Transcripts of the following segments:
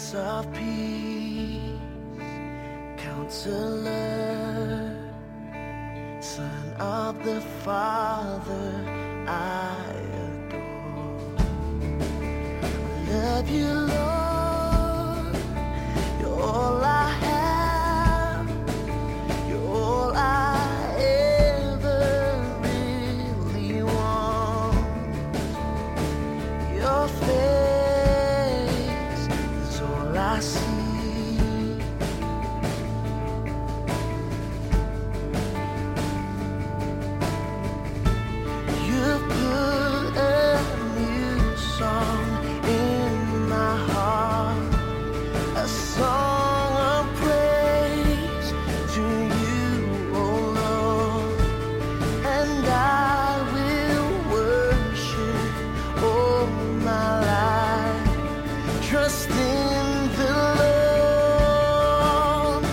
Prince of Peace, Counselor, Son of the Father, I adore. I love you, Lord. You're all I have. You're all I ever really want. Your face is all I see. You've put a new song in my heart, a song of praise to you, oh Lord, and I will worship all my life, trust in the Lord.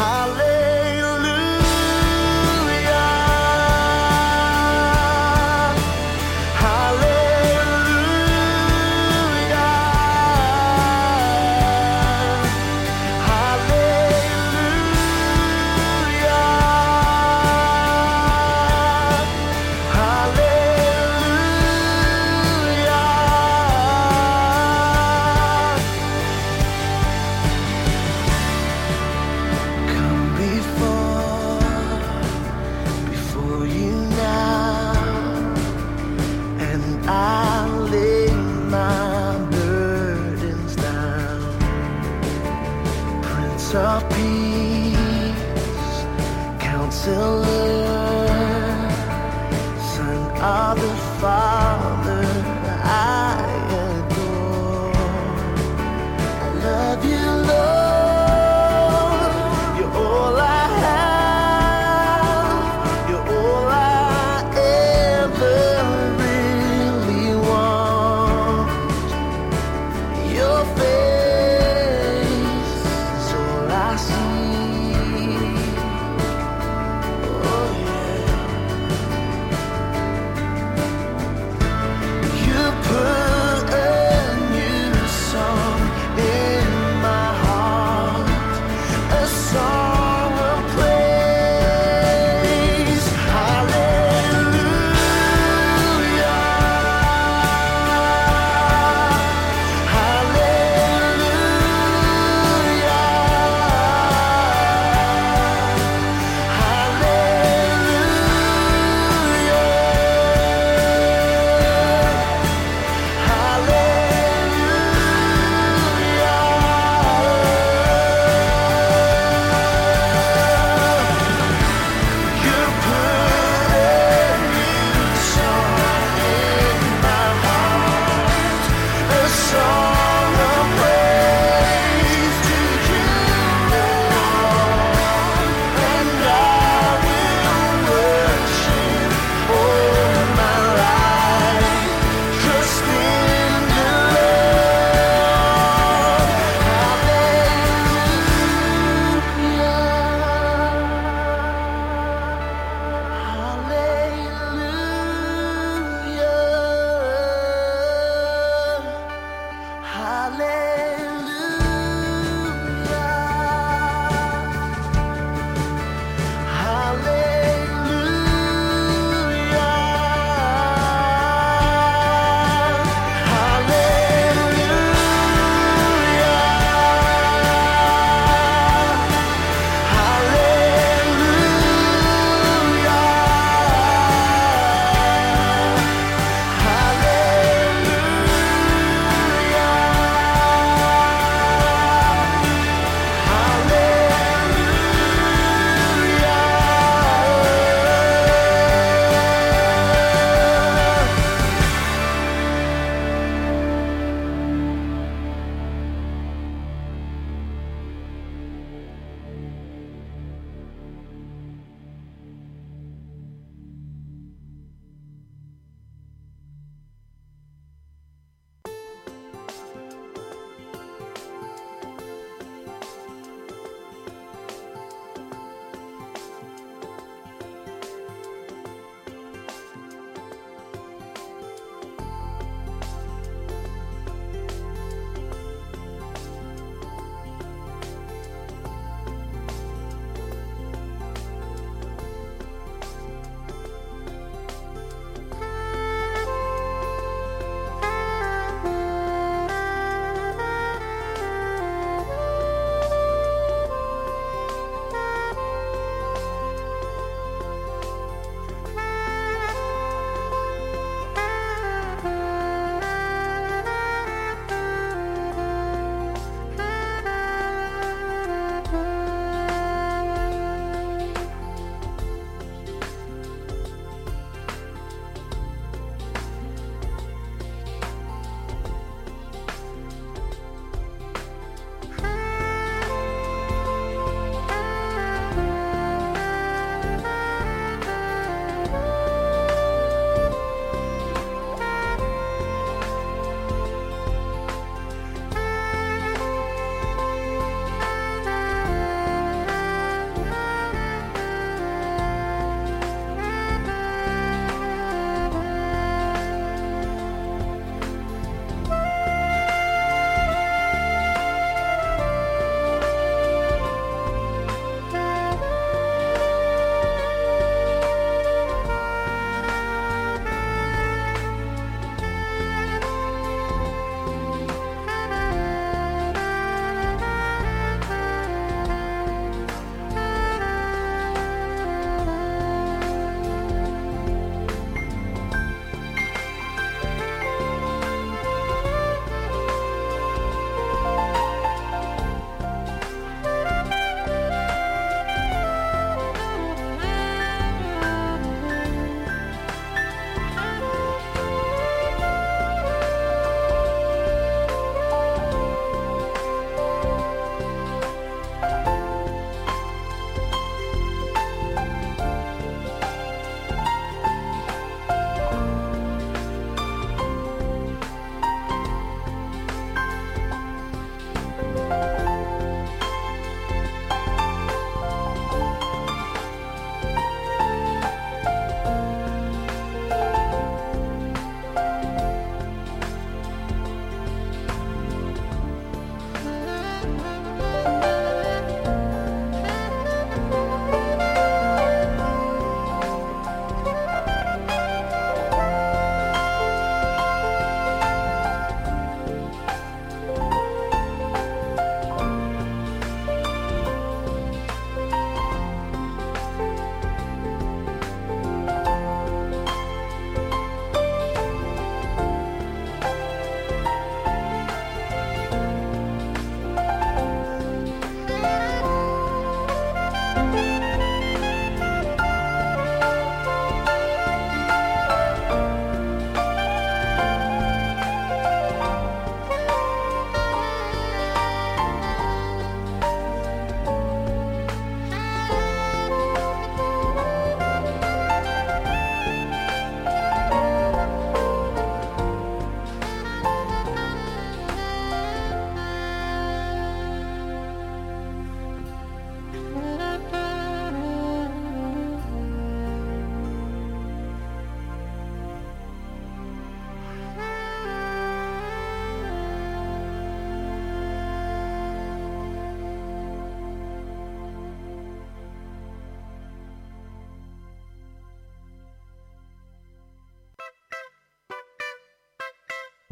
Come before you now, and I lay my burdens down. Prince of Peace, Counselor, Son of the Father, I adore. I love you, Lord. You're all I have. You're all I ever really want. Your face is all I see. Oh yeah.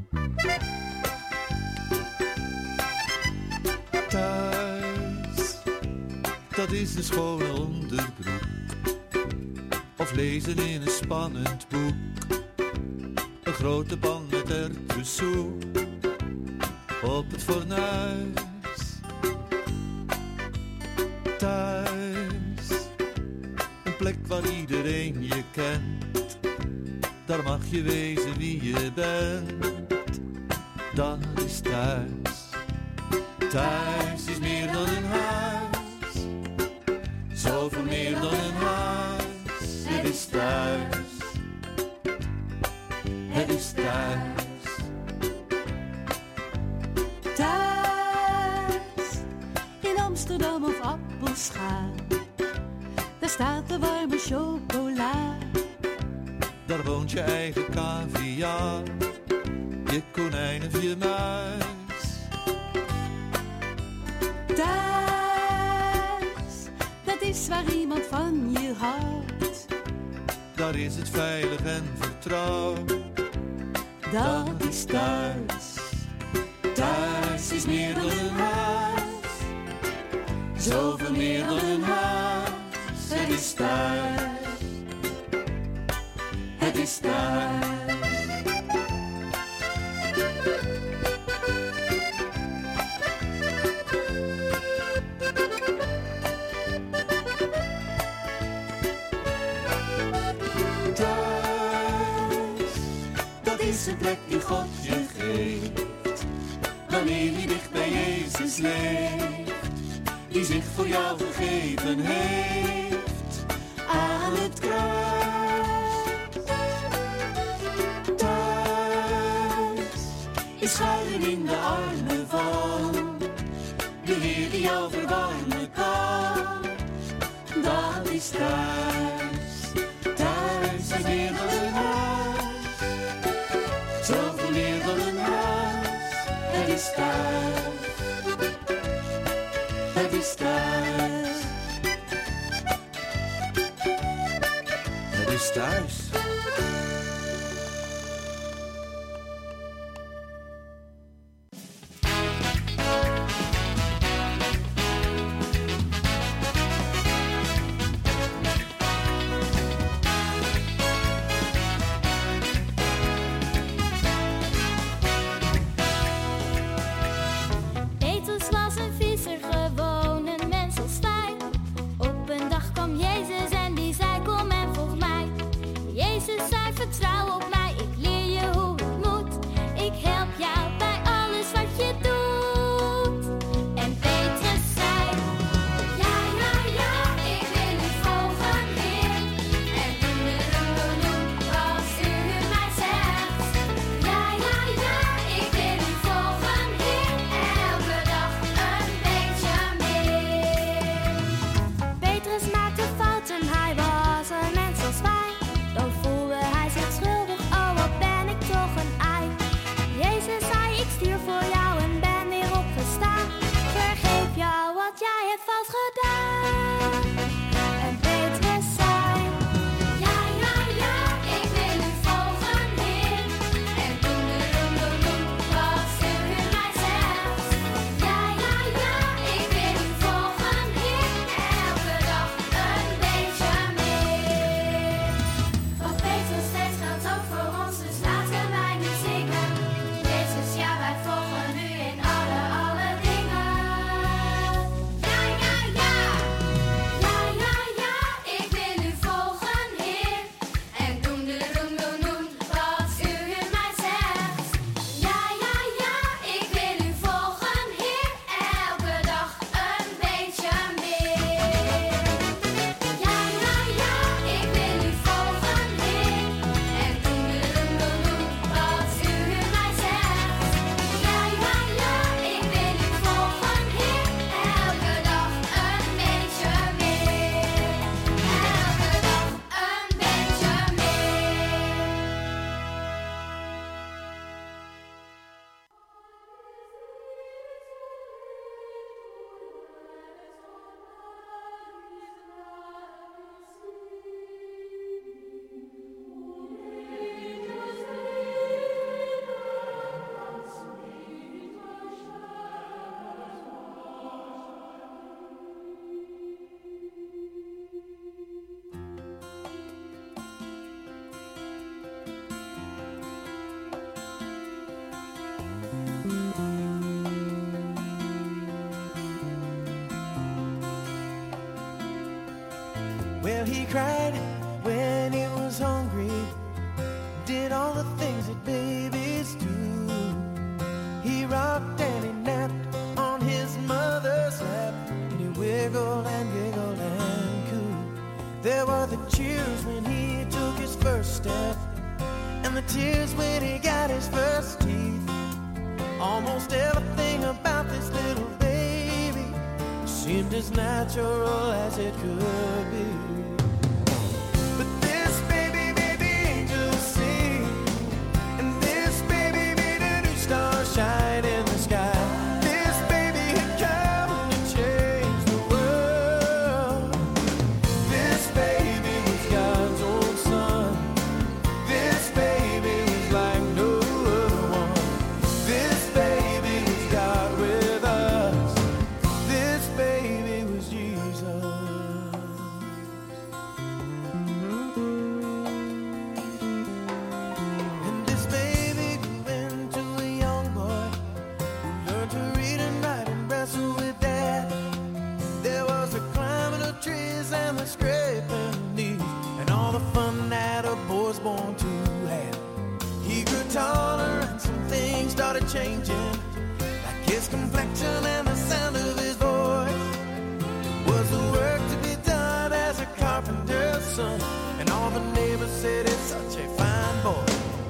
Thuis, dat is een schone onderbroek. Of lezen in een spannend boek. Een grote pan met erwtensoep op het fornuis. Thuis, een plek waar iedereen je kent. Daar mag je wezen wie je bent. Dat is thuis. Thuis is meer dan een huis. Zoveel meer dan een huis. Het is thuis. Het is thuis. Thuis, in Amsterdam of Appelscha. Daar staat de warme chocola. Daar woont je eigen caviar. Je konijn of je muis. Thuis, dat is waar iemand van je houdt. Daar is het veilig en vertrouwd. Dat is thuis. Thuis is meer dan een huis. Zoveel meer dan een huis. Het is thuis. Het is thuis. Is een plek die God je geeft, wanneer je dicht bij Jezus leeft, die zich voor jou gegeven heeft aan het kruis. Thuis is schuilen in de armen van de Heer die jou verwarmen kan. Dat is thuis. Thuis is meer dan een huis. Zoveel meer dan een huis. Het is thuis. Het is thuis. Het is thuis. Vertrouw op mij, ik leer je hoe het moet. Ik help jou bij alles wat je doet. En Petrus zei: ja, ja, ja, ik wil u volgen, Heer. En doen, als u mij zegt. Ja, ja, ja, ik wil u volgen, Heer. Elke dag een beetje meer. Petrus maakte fouten, hij was een mens als wij. Dan voelde hij zich schuldig, oh wat ben ik toch een ei. Jezus zei, ik stierf voor jou en ben weer opgestaan. Vergeef jou wat jij hebt fout gedaan. En Petrus zei: ja, ja, ja, ik wil u volgen, Heer. En doen, wat u mij zegt. Ja, ja, ja, ik wil u volgen, Heer. Elke dag een beetje meer. Wat Petrus steeds geldt ook voor ons, dus laten wij nu zingen. Jezus, ja, wij volgen u in alle dingen. Ja, ja, ja, Well, he cried when he was hungry, did all the things that babies do. He rocked and he napped on his mother's lap, and he wiggled and giggled and cooed. There were the cheers when he took his first step, and the tears when he got his first teeth. Almost everything about this little baby seemed as natural as it could be. But this baby made the angels sing, and this baby made a new star shine in the sky. This baby had come to change the world. This baby was God's own son. This baby was like no other one. This baby was God with us. This baby was Jesus. And this baby grew into a young boy who learned to read and write and wrestle with Dad. There was the climbing of trees and the scraping knees and all the fun that a boy's born to have. He grew taller and some things started changing, like his complexion and the sound of his voice. It was the work to be done as a carpenter's son, and all the neighbors said it's such a fine boy.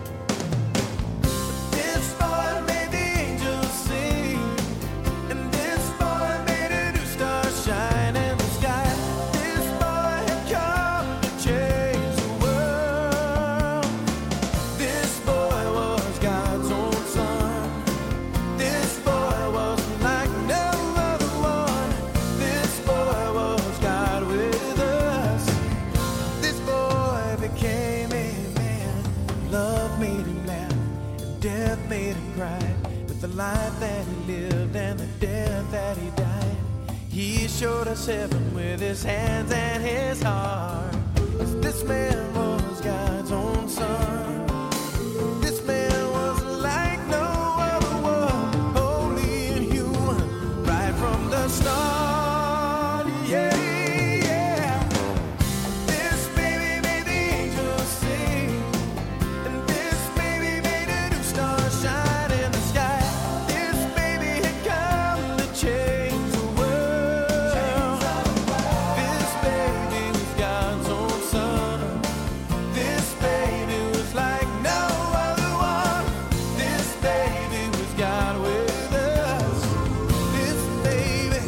But this boy made the angels sing, and this boy made a new star shine in the sky. This boy had come to change the world. This boy was God's own son. This boy was like no other one. This boy was God with us. This boy became a man. Love made him laugh, and death made him cry. With the life that he lived and the death that he died, he showed us heaven with his hands and his heart. 'Cause this man was God's own son. This man was like no other one, holy and human, right from the start. Yeah, yeah. This baby made the angels sing, and this baby made a new star shine in the sky. This baby had come to change the world. This baby was God's own son. This baby was like no other one. This baby was God with us. This baby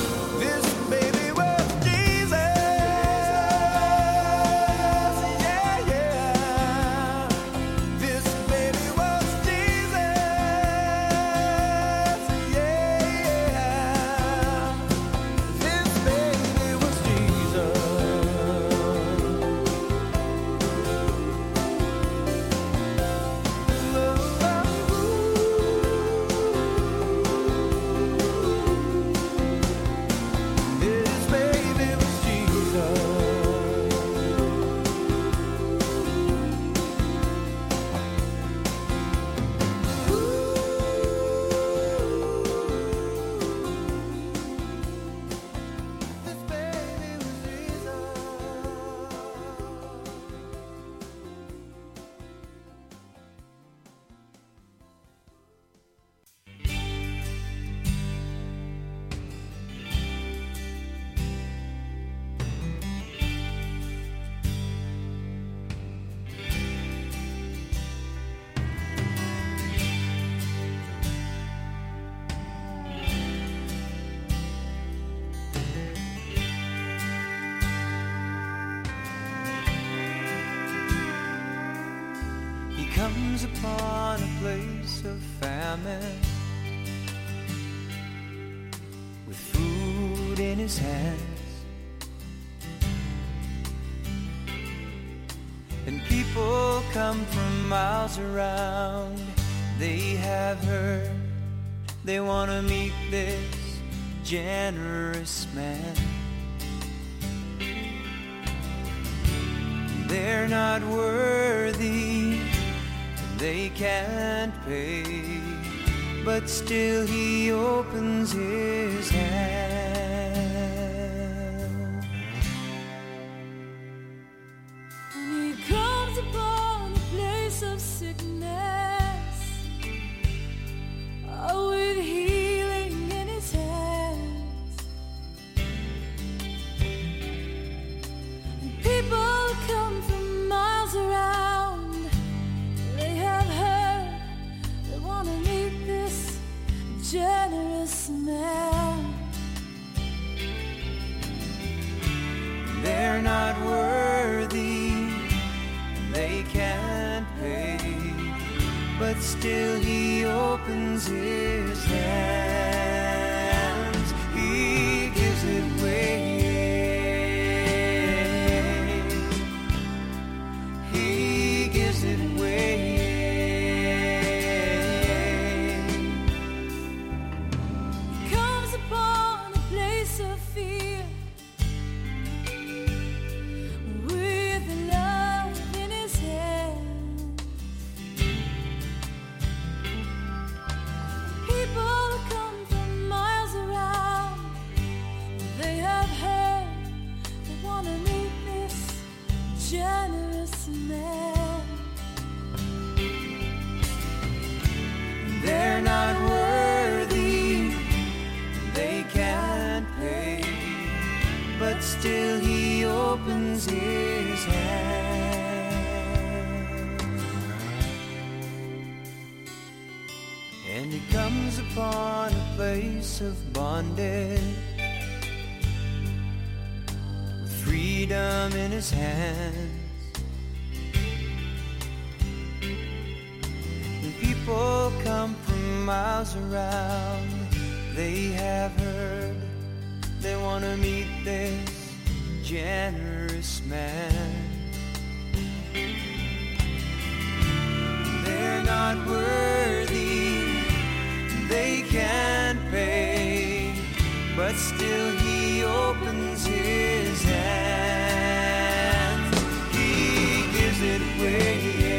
was Jesus. Yeah, yeah. This baby was Jesus. Yeah. This baby was Jesus. This baby was Jesus. This baby was Jesus. He comes upon a place of famine with food in his hands, and people come from miles around. They have heard, they want to meet this generous man. They're not worthy, they can't pay, but still he opens his hand. not worthy, they can't pay, but still he opens his hands, he gives it away. He gives it away. Comes upon a place of fear with love in his hand. People come from miles around. They have heard they want to meet this generous man. They're not worthy, they can't pay, but still he opens his hand. And he comes upon a place of bondage, with freedom in his hands. People come from miles around. They have heard they want to meet this generous man. They're not worthy, they can't pay, but still he opens his hands. He gives it away.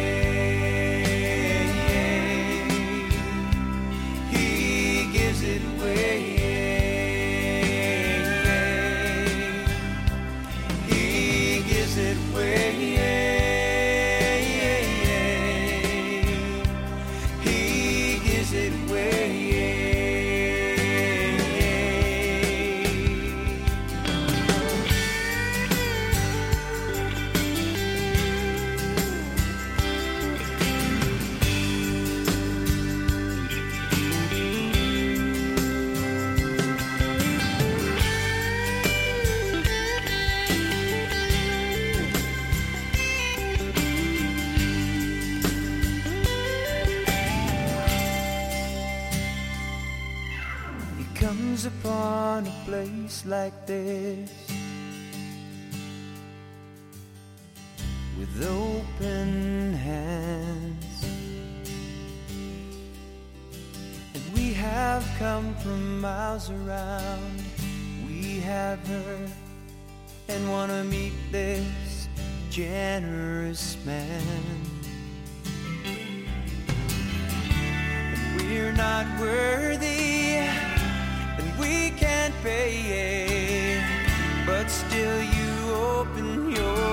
Upon a place like this, with open hands, and we have come from miles around. We have heard and want to meet this generous man. And we're not worthy, we can't pay, but still you open your